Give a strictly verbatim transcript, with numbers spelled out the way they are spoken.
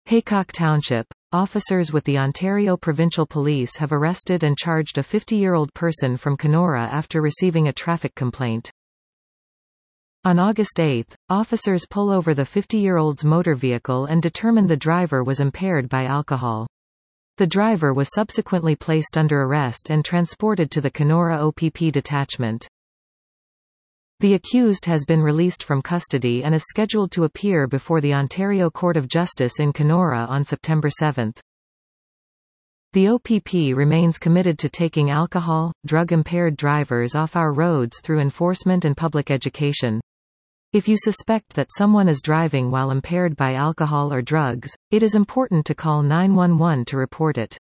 Haycock Township. Officers with the Ontario Provincial Police have arrested and charged a fifty-year-old person from Kenora after receiving a traffic complaint. On August eighth, officers pull over the fifty-year-old's motor vehicle and determine the driver was impaired by alcohol. The driver was subsequently placed under arrest and transported to the Kenora O P P detachment. The accused has been released from custody and is scheduled to appear before the Ontario Court of Justice in Kenora on September seventh. The O P P remains committed to taking alcohol, drug-impaired drivers off our roads through enforcement and public education. If you suspect that someone is driving while impaired by alcohol or drugs, it is important to call nine one one to report it.